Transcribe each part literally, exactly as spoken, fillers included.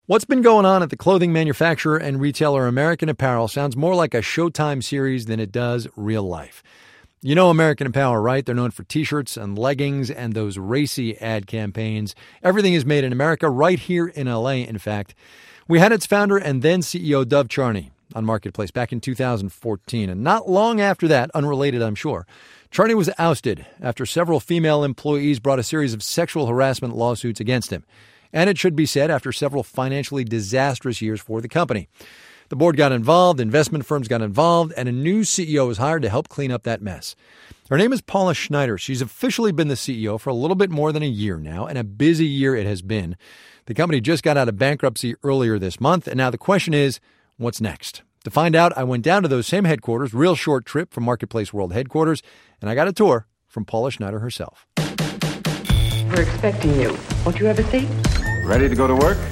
What's been going on at the clothing manufacturer and retailer American Apparel sounds more like a Showtime series than it does real life. You know American Apparel, right? They're known for T-shirts and leggings and those racy ad campaigns. Everything is made in America, right here in L A, in fact. We had its founder and then C E O, Dov Charney, on Marketplace back in two thousand fourteen. And not long after that, unrelated I'm sure, Charney was ousted after several female employees brought a series of sexual harassment lawsuits against him. And it should be said, after several financially disastrous years for the company. The board got involved, investment firms got involved, and a new C E O was hired to help clean up that mess. Her name is Paula Schneider. She's officially been the C E O for a little bit more than a year now, and a busy year it has been. The company just got out of bankruptcy earlier this month, and now the question is, what's next? To find out, I went down to those same headquarters, real short trip from Marketplace World headquarters, and I got a tour from Paula Schneider herself. We're expecting you. Won't you have a seat? Ready to go to work?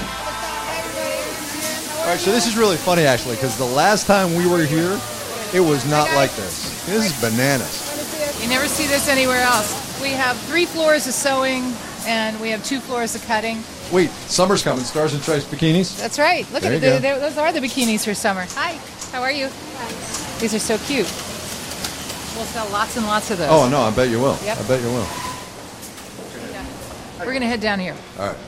All right, so this is really funny, actually, because the last time we were here, it was not like this. This is bananas. You never see this anywhere else. We have three floors of sewing, and we have two floors of cutting. Wait, summer's coming. Stars and Stripes bikinis? That's right. Look There at you it. go. Those are the bikinis for summer. Hi. How are you? Hi. These are so cute. We'll sell lots and lots of those. Oh, no, I bet you will. Yep. I bet you will. Yeah. We're going to head down here. All right.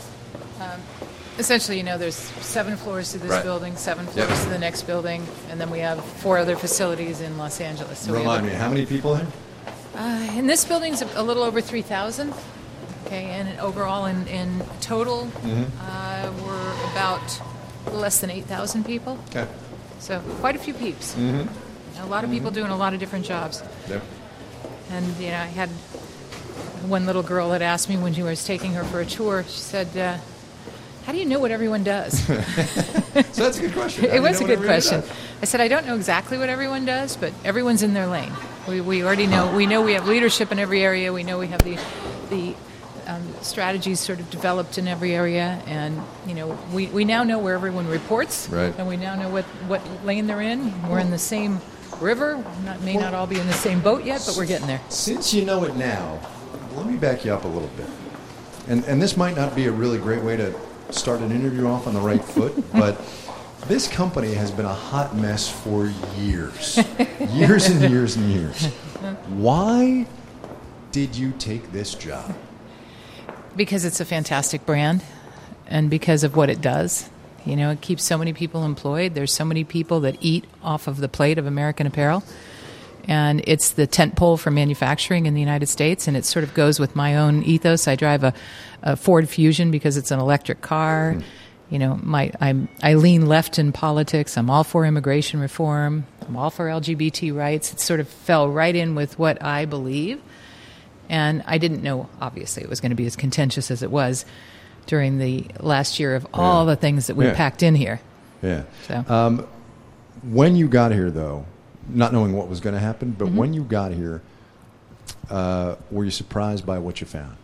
Um, essentially, you know, there's seven floors to this Right. building, seven floors Yep. to the next building, and then we have four other facilities in Los Angeles. So we have Remind me, how many people here? Uh, in this building's a, a little over three thousand. Okay, and overall in, in total, Mm-hmm. uh, we're about less than eight thousand people. Okay. So quite a few peeps. Mm-hmm. A lot of people doing a lot of different jobs. Yep. And, you know, I had one little girl that asked me when she was taking her for a tour, she said, uh, how do you know what everyone does? So that's a good question. How do It you was know a what good everyone question. does? I said, I don't know exactly what everyone does, but everyone's in their lane. We, we already know. We know we have leadership in every area. We know we have the the um, strategies sort of developed in every area. And, you know, we, we now know where everyone reports. Right. And we now know what, what lane they're in. We're in the same river. Not, may not all be in the same boat yet, but we're getting there. Since you know it now, let me back you up a little bit. And and this might not be a really great way to start an interview off on the right foot, but this company has been a hot mess for years. Years and years and years. Why did you take this job? Because it's a fantastic brand and because of what it does. You know, it keeps so many people employed. There's so many people that eat off of the plate of American Apparel. And it's the tentpole for manufacturing in the United States, and it sort of goes with my own ethos. I drive a, a Ford Fusion because it's an electric car. Mm. You know, my I'm, I lean left in politics. I'm all for immigration reform. I'm all for L G B T rights. It sort of fell right in with what I believe. And I didn't know, obviously, it was going to be as contentious as it was during the last year of all Yeah. the things that we Yeah. packed in here. Yeah. So. Um, when you got here, though, not knowing what was going to happen, but Mm-hmm. when you got here, uh, were you surprised by what you found?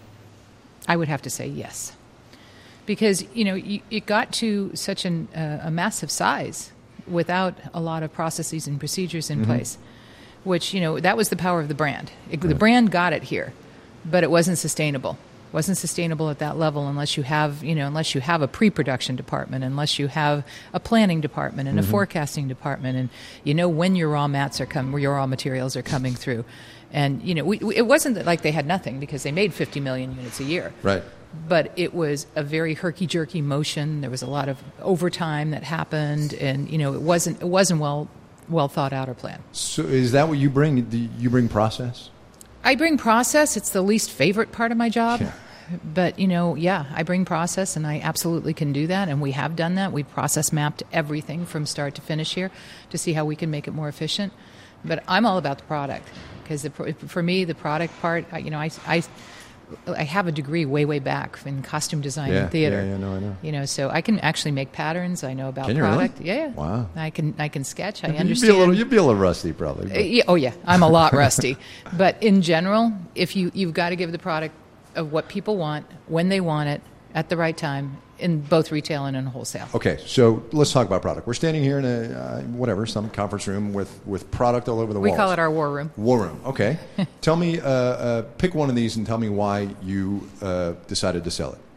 I would have to say yes. Because, you know, you, it got to such an, uh, a massive size without a lot of processes and procedures in Mm-hmm. place, which, you know, that was the power of the brand. It, The Right. brand got it here, but it wasn't sustainable. It wasn't sustainable at that level unless you have, you know, unless you have a pre-production department, unless you have a planning department and a Mm-hmm. forecasting department, and you know when your raw mats are coming, your raw materials are coming through. And, you know, we, we, it wasn't that like they had nothing because they made fifty million units a year. Right. But it was a very herky-jerky motion. There was a lot of overtime that happened, and you know it wasn't it wasn't well well thought out or planned. So is that what you bring? Do you bring process? I bring process. It's the least favorite part of my job. Yeah. But, you know, yeah, I bring process, and I absolutely can do that, and we have done that. We've process mapped everything from start to finish here to see how we can make it more efficient. But I'm all about the product because for me, the product part, I- you know, I, I, I have a degree way, way back in costume design Yeah, and theater. yeah, yeah, no, I know. You know, so I can actually make patterns. I know about Can you really? product. Yeah, yeah. Wow. I can I can sketch. I You'd understand. be a little, you'd be a little rusty, probably. Uh, but- yeah, oh yeah, I'm a lot rusty. But in general, if you you've got to give the product of what people want when they want it at the right time in both retail and in wholesale. Okay, so let's talk about product. We're standing here in a uh, whatever some conference room with, with product all over the We walls. call it our war room. War room. Okay, tell me, uh, uh, pick one of these and tell me why you uh, decided to sell it.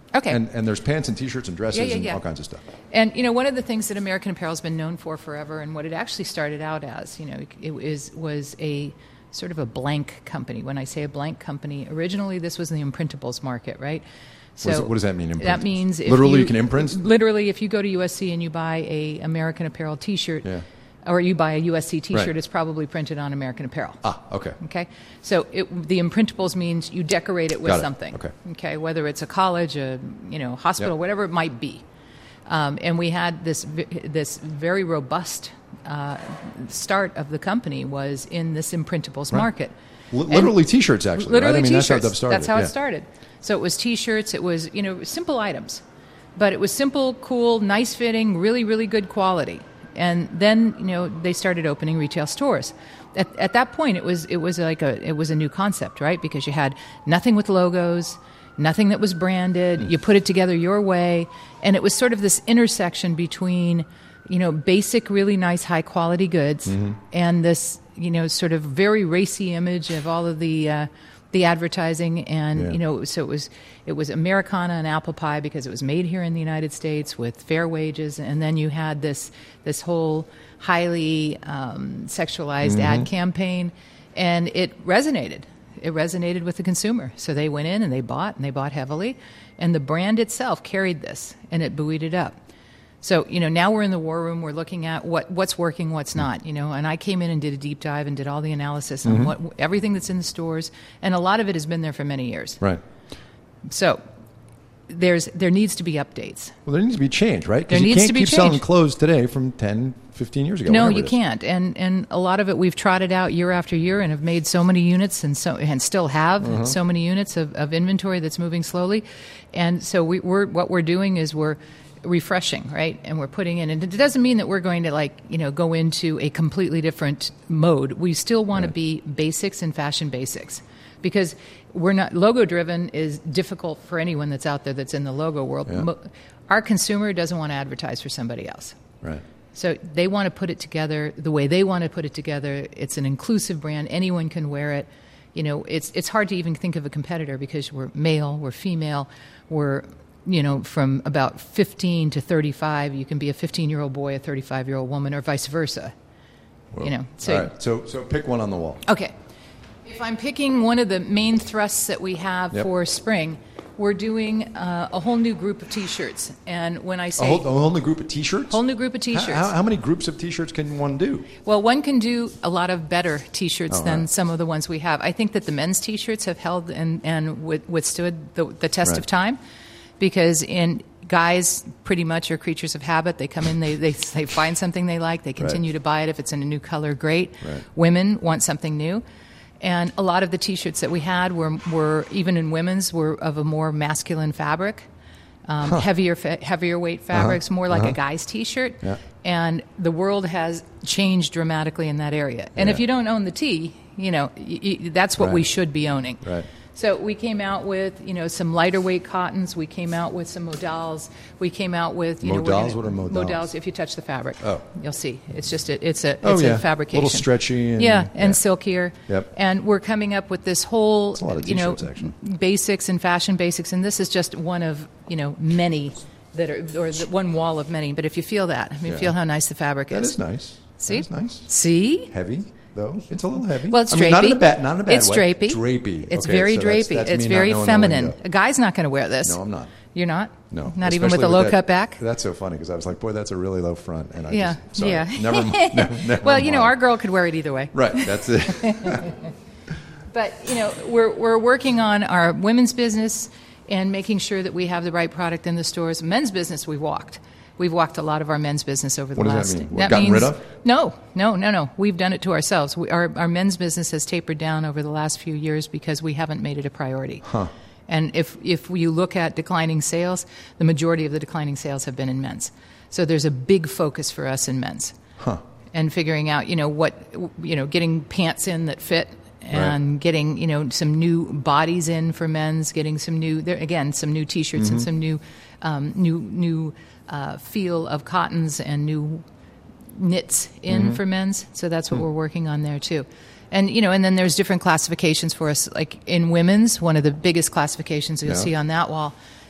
Okay. And and there's pants and T-shirts and dresses Yeah, yeah, and yeah. all kinds of stuff. And, you know, one of the things that American Apparel has been known for forever, and what it actually started out as, you know, it is, was a sort of a blank company. When I say a blank company, originally this was the imprintables market, right? So What does, what does that mean? That imprintables? means if literally you, you can imprint. Literally, if you go to U S C and you buy a American Apparel T-shirt, Yeah. or you buy a U S C T-shirt, Right. it's probably printed on American Apparel. Ah, okay. Okay, so it, the imprintables means you decorate it with Got it. something. Okay. Okay, whether it's a college, a you know hospital, Yep. whatever it might be. Um, and we had this v- this very robust uh, start of the company was in this imprintables market. L- And- literally T-shirts, actually. Literally right? I mean, T-shirts. that's how that started. That's how yeah. it started. So it was T-shirts. It was you know simple items, but it was simple, cool, nice fitting, really really good quality. And then you know they started opening retail stores. At, at that point, it was it was like a it was a new concept, right? Because you had nothing with logos, nothing that was branded. You put it together your way, and it was sort of this intersection between you know basic, really nice, high quality goods Mm-hmm. and this you know sort of very racy image of all of the. Uh, the advertising and Yeah. you know so it was it was Americana and apple pie because it was made here in the United States with fair wages, and then you had this this whole highly um, sexualized Mm-hmm. ad campaign, and it resonated it resonated with the consumer, so they went in and they bought and they bought heavily, and the brand itself carried this and it buoyed it up. So, you know, now we're in the war room. We're looking at what, what's working, what's not, you know. And I came in and did a deep dive and did all the analysis on what everything that's in the stores. And a lot of it has been there for many years. Right. So there's there needs to be updates. Well, there needs to be change, right? 'Cause There you needs can't to be keep selling change. clothes today from ten, fifteen years ago. No, whatever you it is. can't. And and a lot of it we've trotted out year after year and have made so many units and so and still have Uh-huh. so many units of, of inventory that's moving slowly. And so we, we're what we're doing is we're refreshing, right? And we're putting in, and it doesn't mean that we're going to like, you know, go into a completely different mode. We still want to be basics and fashion basics because we're not logo driven is difficult for anyone that's out there that's in the logo world. Yeah. Mo- Our consumer doesn't want to advertise for somebody else. Right. So they want to put it together the way they want to put it together. It's an inclusive brand. Anyone can wear it. You know, it's it's hard to even think of a competitor because we're male, we're female, we're you know, from about fifteen to thirty-five, you can be a fifteen-year-old boy, a thirty-five-year-old woman, or vice versa. Well, You know, so all right. So, so pick one on the wall. okay. If I'm picking one of the main thrusts that we have Yep. for spring, we're doing uh, a whole new group of T-shirts. And when I A say whole, a whole new group of T-shirts. whole new group of T-shirts, How, how, how many groups of T-shirts can one do? well, one can do a lot of better T-shirts Oh, than right. some of the ones we have. I think that the men's T-shirts have held and, and wi- withstood the, the test Right. of time because in guys pretty much are creatures of habit. They come in, they, they, they find something they like, they continue to buy it. If it's in a new color, great. Right. Women want something new. And a lot of the T-shirts that we had were, were even in women's, were of a more masculine fabric. Um, heavier fa- heavier weight fabrics, more like a guy's T-shirt. Yeah. And the world has changed dramatically in that area. And if Yeah. you don't own the T, you know, y- y- that's what we Right. should be owning. Right. So we came out with, you know, some lighter weight cottons. We came out with some modals. We came out with, you know, we're Modals? gonna- What are modals? If you touch the fabric, Oh. you'll see. It's just a, it's a, Oh, it's yeah. a fabrication. Little stretchy and- yeah, and yeah. silkier. Yep. And we're coming up with this whole, a lot of you know, T-shirts, actually. basics and fashion basics. And this is just one of, you know, many that are, or the one wall of many. But if you feel that, I mean, Yeah. feel how nice the fabric That is. is nice. See? That's nice. See? Heavy, though. It's a little heavy. Well, it's I drapey. mean, not in a bad, not in a bad it's way. drapey. Drapey. It's Okay, very so that's- drapey. that's it's me not very knowing the feminine. lingo. A guy's not going to wear this. No, I'm not. You're not? No, Not even with especially a low that- cut back? That's so funny because I was like, boy, that's a really low front, and I Yeah. just sorry. Yeah. Never mind. Never, never well, you know, mind. our girl could wear it either way. right. That's it. But, you know, we're, we're working on our women's business and making sure that we have the right product in the stores. Men's business, we walked. We've walked a lot of our men's business over the What does that last. mean? What, gotten rid of? No, no, no, no. We've done it to ourselves. We, our our men's business has tapered down over the last few years because we haven't made it a priority. Huh. And if if you look at declining sales, the majority of the declining sales have been in men's. So there's a big focus for us in men's. Huh. And figuring out, you know, what, you know, getting pants in that fit and Right. getting, you know, some new bodies in for men's, getting some new, there again, some new T-shirts Mm-hmm. and some new, um, new, new uh, feel of cottons and new knits in Mm-hmm. for men's. So that's what Hmm. we're working on there too. And, you know, and then there's different classifications for us. Like in women's, one of the biggest classifications you'll Yeah. see on that wall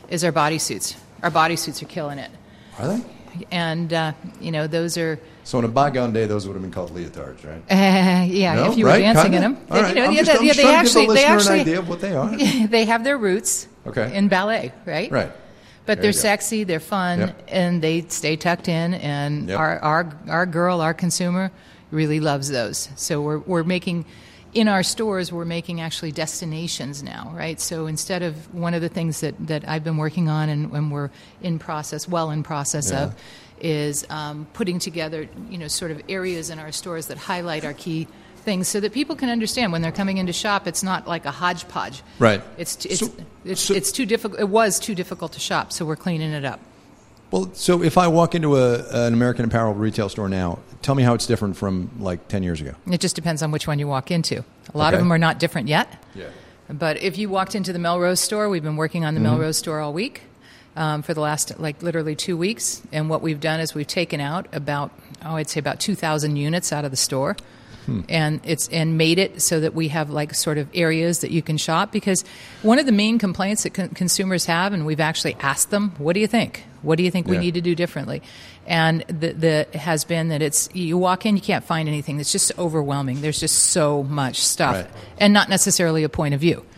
is our bodysuits. Our bodysuits are killing it. Are they? And, uh, you know, those are... So in a bygone day, those would have been called leotards, right? Uh, yeah, No? if you were Right? dancing Kinda? in them. All They, right. you know, I'm yeah, just- they, I'm yeah, just they trying to give actually, the they listener an actually, idea of what they are. they have their roots Okay. in ballet, right? Right. But There they're you go. sexy, they're fun, Yep. and they stay tucked in. And Yep. our, our our girl, our consumer, really loves those. So we're we're making in our stores, we're making actually destinations now, right? So instead of one of the things that, that I've been working on and, and we're in process, well in process Yeah. of, is um, putting together, you know, sort of areas in our stores that highlight our key things so that people can understand when they're coming in to shop, it's not like a hodgepodge. Right. It's t- it's So- it's, so- it's too difficult. It was too difficult to shop, so we're cleaning it up. Well, so if I walk into a, an American Apparel retail store now, tell me how it's different from like ten years ago. It just depends on which one you walk into. A lot Okay. of them are not different yet. Yeah. But if you walked into the Melrose store, we've been working on the Mm-hmm. Melrose store all week um, for the last, like, literally two weeks. And what we've done is we've taken out about, oh, I'd say about two thousand units out of the store. Hmm. And it's and made it so that we have like sort of areas that you can shop, because one of the main complaints that con- consumers have, and we've actually asked them, what do you think? What do you think we Yeah. need to do differently? And the, the has been that it's you walk in, you can't find anything. It's just overwhelming. There's just so much stuff, Right. and not necessarily a point of view.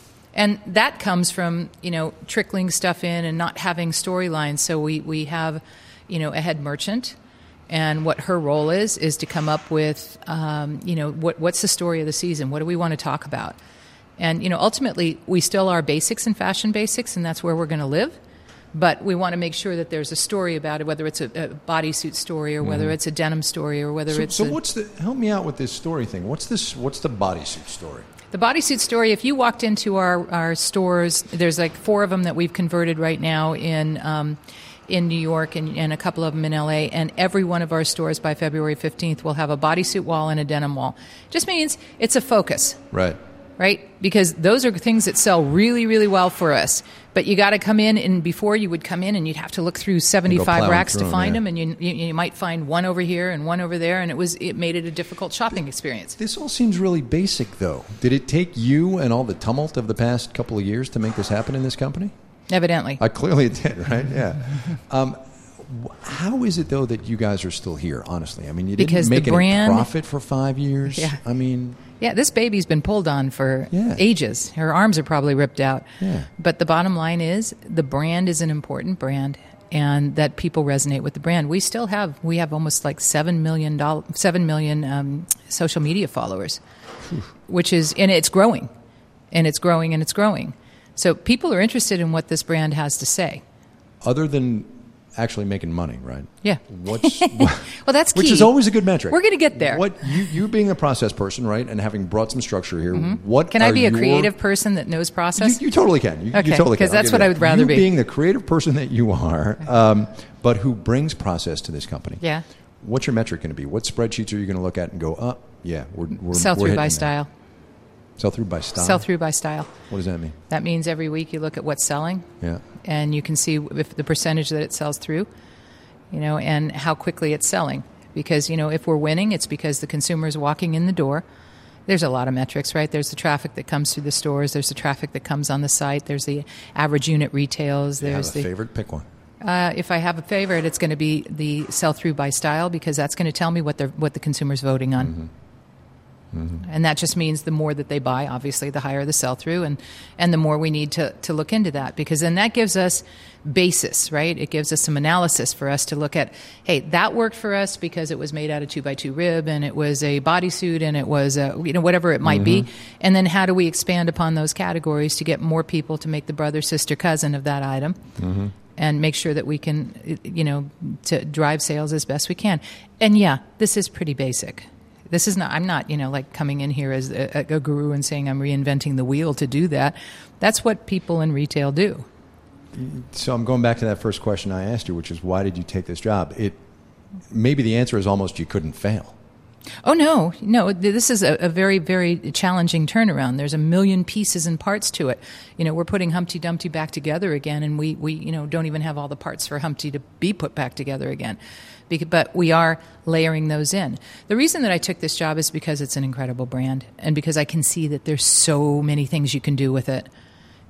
And that comes from, you know, trickling stuff in and not having storylines. So we, we have, you know, a head merchant, and what her role is is to come up with, um, you know, what what's the story of the season? What do we want to talk about? And, you know, ultimately, we still are basics and fashion basics, and that's where we're going to live. But we want to make sure that there's a story about it, whether it's a, a bodysuit story or whether it's a denim story or whether So, it's so a, what's the? Help me out with this story thing. What's this? What's the bodysuit story? The bodysuit story, if you walked into our, our stores, there's like four of them that we've converted right now in um, in New York and, and a couple of them in L A, and every one of our stores by February fifteenth will have a bodysuit wall and a denim wall. Just means it's a focus, Right. right? Because those are things that sell really, really well for us. But you got to come in, and before you would come in and you'd have to look through seventy-five plowing racks through to 'em, find yeah. them, and you, you you might find one over here and one over there, and it was it made it a difficult shopping experience. This all seems really basic, though. Did it take you and all the tumult of the past couple of years to make this happen in this company? Evidently. I clearly it did, right? Yeah. Um, wh- how is it though that you guys are still here? Honestly, I mean, you didn't Because the make any brand- profit for five years. Yeah. I mean, Yeah, this baby's been pulled on for Yeah. ages. Her arms are probably ripped out. Yeah. But the bottom line is the brand is an important brand, and that people resonate with the brand. We still have we have almost like seven million dollars, seven million um, social media followers, which is and it's growing, and it's growing and it's growing. So people are interested in what this brand has to say. other than actually making money, right? Yeah. What's Well, that's key. which is always a good metric. We're going to get there. What you you being a process person, right, and having brought some structure here. What Can I are be a your- creative person that knows You, process? you totally can. You, Okay, you totally can. 'cause I'll that's give what you I that. would rather you be. being the creative person that you are, um, but who brings process to this company. Yeah. What's your metric going to be? What spreadsheets are you going to look at and go, oh, yeah, we're, we're Sell we're through hitting by that. style. Sell through by style. Sell through by style. What does that mean? That means every week you look at what's selling, Yeah. and you can see if the percentage that it sells through, you know, and how quickly it's selling. Because, you know, if we're winning, it's because the consumer is walking in the door. There's a lot of metrics, right? There's the traffic that comes through the stores. There's the traffic that comes on the site. There's the average unit retails. You have There's a the favorite? Pick one. Uh, if I have a favorite, it's going to be the sell through by style, because that's going to tell me what they're what the consumer's voting on. Mm-hmm. Mm-hmm. And that just means the more that they buy, obviously, the higher the sell through, and, and the more we need to, to look into that, because then that gives us basis, right? It gives us some analysis for us to look at, hey, that worked for us because it was made out of two by two rib, and it was a bodysuit, and it was a, you know, whatever it might Mm-hmm. be. And then how do we expand upon those categories to get more people to make the brother, sister, cousin of that item? Mm-hmm. And make sure that we can, you know, to drive sales as best we can. And yeah, this is pretty basic. This is not, I'm not, you know, like coming in here as a, a guru and saying I'm reinventing the wheel to do that. That's what people in retail do. So I'm going back to that first question I asked you, which is why did you take this job? It maybe the answer is almost you couldn't fail. Oh, no, no, this is a, a very, very challenging turnaround. There's a million pieces and parts to it. You know, we're putting Humpty Dumpty back together again, and we, we you know, don't even have all the parts for Humpty to be put back together again. Bec- But we are layering those in. The reason that I took this job is because it's an incredible brand, and because I can see that there's so many things you can do with it.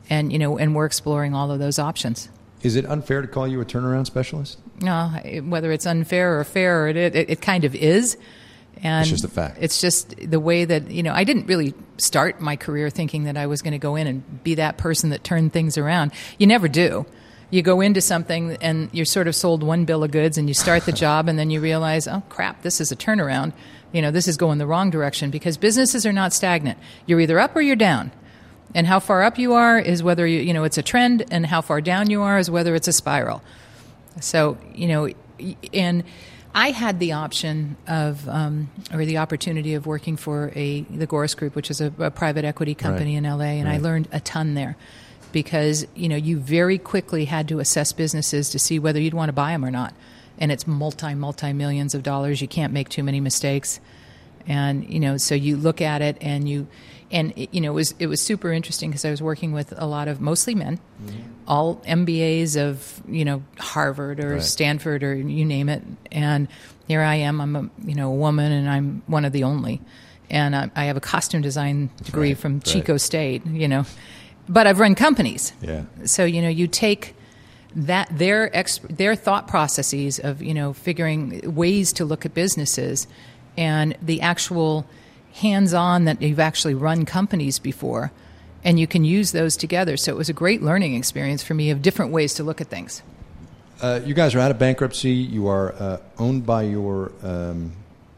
And, you know, and we're exploring all of those options. Is it unfair to call you a turnaround specialist? No, whether it's unfair or fair, it, it, it kind of is. And it's just a fact. It's just the way that, you know, I didn't really start my career thinking that I was going to go in and be that person that turned things around. You never do. You go into something and you're sort of sold one bill of goods and you start the job and then you realize, oh, crap, this is a turnaround. You know, this is going the wrong direction, because businesses are not stagnant. You're either up or you're down. And how far up you are is whether you, you know, it's a trend, and how far down you are is whether it's a spiral. So, you know, and I had the option of, um, or the opportunity of working for a the Goris Group, which is a, a private equity company right. in L A, and right. I learned a ton there, because, you know, you very quickly had to assess businesses to see whether you'd want to buy them or not. And it's multi, multi millions of dollars. You can't make too many mistakes. And, you know, so you look at it and you, and, it, you know, it was, it was super interesting because I was working with a lot of mostly men, mm-hmm. all M B As of, you know, Harvard or right. Stanford or you name it. And here I am, I'm a, you know, a woman, and I'm one of the only. And I, I have a costume design degree right. from right. Chico State, you know, but I've run companies. Yeah. So, you know, you take that their ex, their thought processes of, you know, figuring ways to look at businesses, and the actual hands-on that you've actually run companies before, and you can use those together. So it was a great learning experience for me of different ways to look at things. Uh, you guys are out of bankruptcy. You are uh, owned by your um,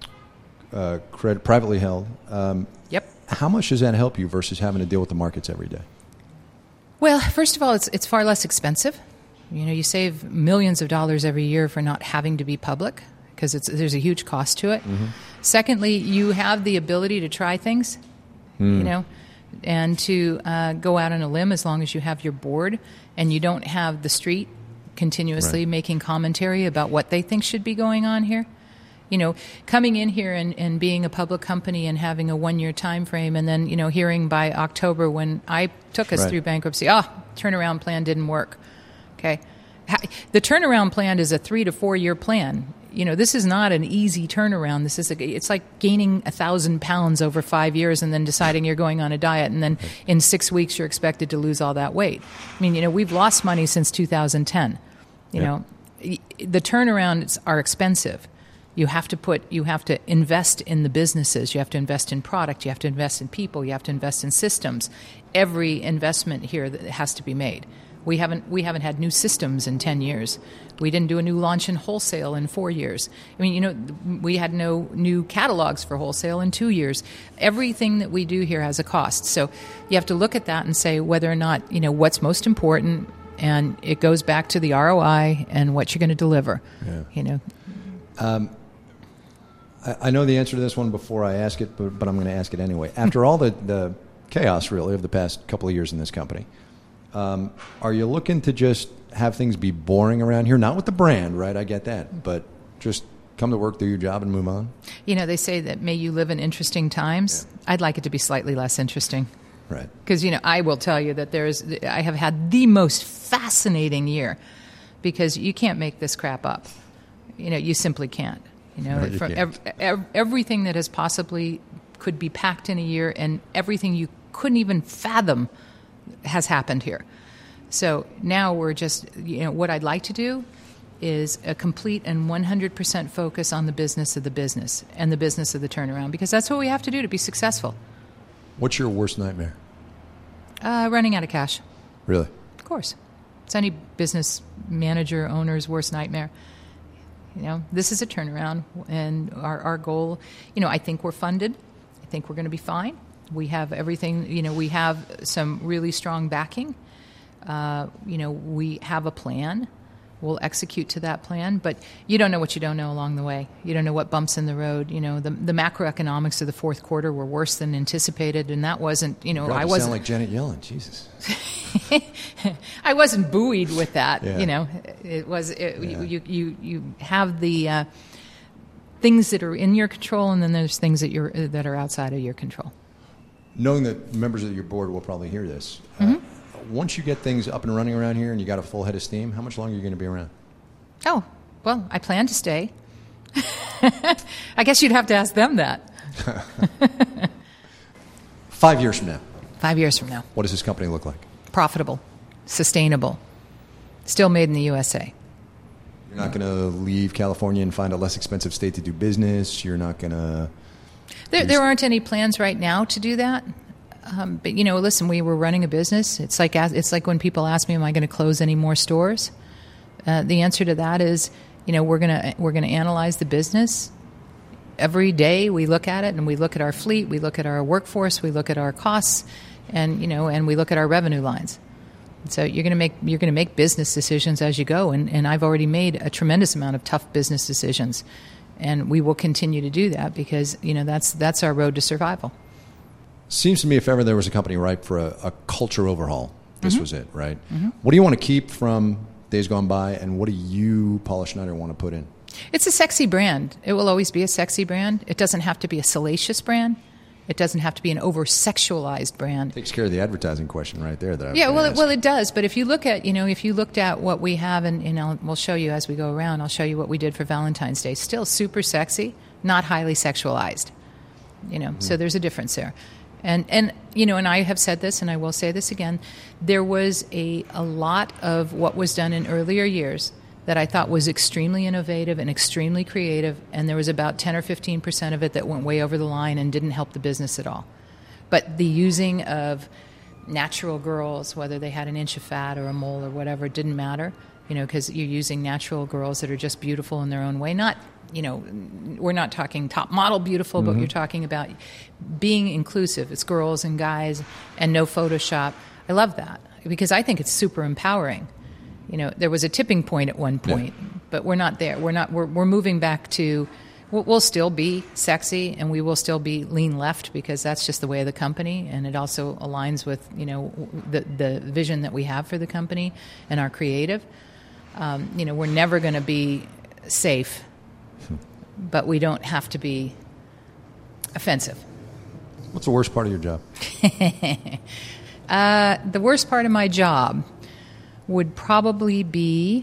uh, credit, privately held. Um, Yep. How much does that help you versus having to deal with the markets every day? Well, first of all, it's it's far less expensive. You know, you save millions of dollars every year for not having to be public, because it's there's a huge cost to it. Mm-hmm. Secondly, you have the ability to try things, mm. you know, and to uh, go out on a limb as long as you have your board and you don't have the street continuously right. making commentary about what they think should be going on here. You know, coming in here and, and being a public company and having a one-year time frame, and then, you know, hearing by October when I took us right. through bankruptcy, ah, oh, turnaround plan didn't work. Okay. The turnaround plan is a three to four year plan. You know, this is not an easy turnaround. This is a, it's like gaining a thousand pounds over five years and then deciding you're going on a diet, and then in six weeks you're expected to lose all that weight. I mean, you know, we've lost money since two thousand ten. You yeah. know, the turnarounds are expensive. You have to put, you have to invest in the businesses. You have to invest in product. You have to invest in people. You have to invest in systems. Every investment here that has to be made. We haven't we haven't had new systems in ten years. We didn't do a new launch in wholesale in four years. I mean, you know, we had no new catalogs for wholesale in two years. Everything that we do here has a cost. So you have to look at that and say whether or not, you know, what's most important, and it goes back to the R O I and what you're going to deliver. Yeah. You know. Um, I, I know the answer to this one before I ask it, but, but I'm going to ask it anyway. After all the, the chaos, really, of the past couple of years in this company, Um, are you looking to just have things be boring around here? Not with the brand, right? I get that. But just come to work, do your job, and move on? You know, they say that may you live in interesting times. Yeah. I'd like it to be slightly less interesting. Right. Because, you know, I will tell you that there's, I have had the most fascinating year, because you can't make this crap up. You know, you simply can't. You know, no, you from can't. Ev- ev- everything that has possibly could be packed in a year, and everything you couldn't even fathom has happened here. So now we're just, you know, what I'd like to do is a complete and one hundred percent focus on the business of the business and the business of the turnaround, because that's what we have to do to be successful. What's your worst nightmare? Uh, running out of cash. Really? Of course. It's any business manager, owner's worst nightmare. You know, this is a turnaround, and our, our goal, you know, I think we're funded. I think we're going to be fine. We have everything, you know, we have some really strong backing. Uh, you know, we have a plan. We'll execute to that plan, but you don't know what you don't know along the way. You don't know what bumps in the road. You know, the, the macroeconomics of the fourth quarter were worse than anticipated, and that wasn't, you know, God, I you wasn't. sound like Janet Yellen, Jesus. I wasn't buoyed with that. Yeah. You know, it was it, Yeah. you, you you have the uh, things that are in your control, and then there's things that you're that are outside of your control. Knowing that members of your board will probably hear this, mm-hmm. uh, once you get things up and running around here and you got a full head of steam, how much longer are you going to be around? Oh, well, I plan to stay. I guess you'd have to ask them that. Five years from now. Five years from now. What does this company look like? profitable, sustainable, still made in the U S A. You're not going to leave California and find a less expensive state to do business. You're not going to... There, there aren't any plans right now to do that. Um, but, you know, listen, we were running a business. It's like it's like when people ask me, am I going to close any more stores? Uh, the answer to that is, you know, we're going to we're going to analyze the business. Every day we look at it, and we look at our fleet, we look at our workforce, we look at our costs, and, you know, and we look at our revenue lines. So you're going to make you're going to make business decisions as you go, and, and I've already made a tremendous amount of tough business decisions, and we will continue to do that because, you know, that's that's our road to survival. Seems to me if ever there was a company ripe for a, a culture overhaul, this mm-hmm. was it, right? Mm-hmm. What do you want to keep from days gone by, and what do you, Paula Schneider, want to put in? It's a sexy brand. It will always be a sexy brand. It doesn't have to be a salacious brand. It doesn't have to be an over-sexualized brand. Takes care of the advertising question right there. That I was yeah, well, ask. it, well, it does. But if you look at, you know, if you looked at what we have, and you know, we'll show you as we go around. I'll show you what we did for Valentine's Day. Still super sexy, not highly sexualized. You know, mm-hmm. so there's a difference there. And and you know, and I have said this, and I will say this again. There was a a lot of what was done in earlier years that I thought was extremely innovative and extremely creative, and there was about ten or fifteen percent of it that went way over the line and didn't help the business at all. But the using of natural girls, whether they had an inch of fat or a mole or whatever, it didn't matter, you know, because you're using natural girls that are just beautiful in their own way. Not, you know, we're not talking top model beautiful, mm-hmm. but you're talking about being inclusive. It's girls and guys and no Photoshop. I love that because I think it's super empowering. You know, there was a tipping point at one point, yeah. but we're not there. We're not. We're we're moving back to. We'll, we'll still be sexy, and we will still be lean left because that's just the way of the company, and it also aligns with, you know, the the vision that we have for the company and our creative. Um, you know, we're never going to be safe, but we don't have to be offensive. What's the worst part of your job? uh, the worst part of my job would probably be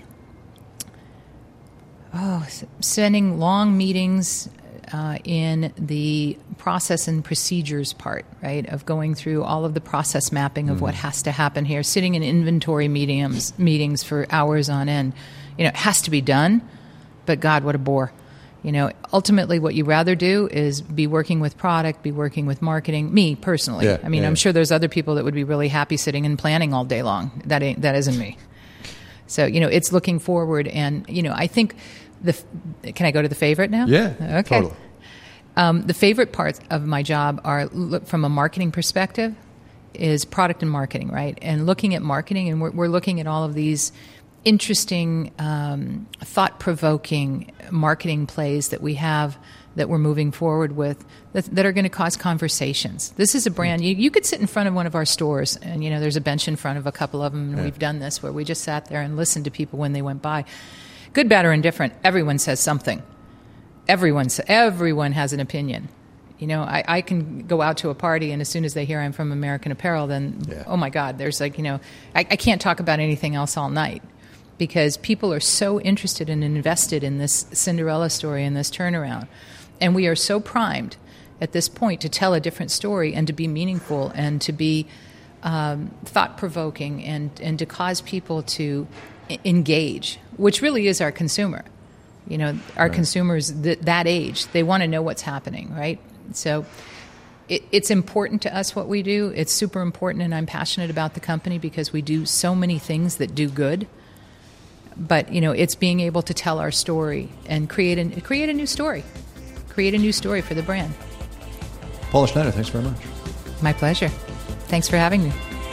oh, spending long meetings uh, in the process and procedures part, right, of going through all of the process mapping of mm. what has to happen here, sitting in inventory meetings, meetings for hours on end. You know, it has to be done, but God, what a bore. You know, ultimately what you rather do is be working with product, be working with marketing. Me, personally. Yeah, I mean, yeah, I'm yeah. sure there's other people that would be really happy sitting and planning all day long. That ain't, that isn't me. So, you know, it's looking forward. And, you know, I think the... Can I go to the favorite now? Yeah, okay. totally. Um, the favorite parts of my job are, look, from a marketing perspective, is product and marketing, right? And looking at marketing, and we're, we're looking at all of these interesting, um, thought-provoking marketing plays that we have that we're moving forward with that, that are going to cause conversations. This is a brand. You, you could sit in front of one of our stores, and, you know, there's a bench in front of a couple of them, and yeah. we've done this where we just sat there and listened to people when they went by. Good, bad, or indifferent, everyone says something. Everyone, everyone has an opinion. You know, I, I can go out to a party, and as soon as they hear I'm from American Apparel, then, yeah. oh, my God, there's like, you know, I, I can't talk about anything else all night because people are so interested and invested in this Cinderella story and this turnaround. And we are so primed at this point to tell a different story and to be meaningful and to be um, thought-provoking and, and to cause people to I- engage, which really is our consumer. You know, our right. consumers th- that age, they want to know what's happening, right? So it, it's important to us what we do. It's super important, and I'm passionate about the company because we do so many things that do good. But, you know, it's being able to tell our story and create a, create a new story. Create a new story for the brand. Paula Schneider, thanks very much. My pleasure. Thanks for having me.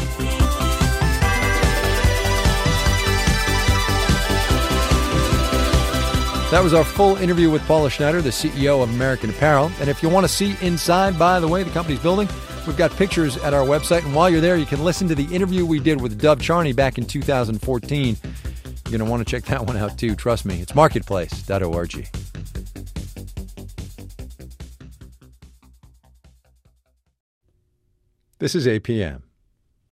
That was our full interview with Paula Schneider, the C E O of American Apparel. And if you want to see inside, by the way, the company's building, we've got pictures at our website. And while you're there, you can listen to the interview we did with Dov Charney back in two thousand fourteen. You're going to want to check that one out, too. Trust me. It's marketplace dot org. This is A P M.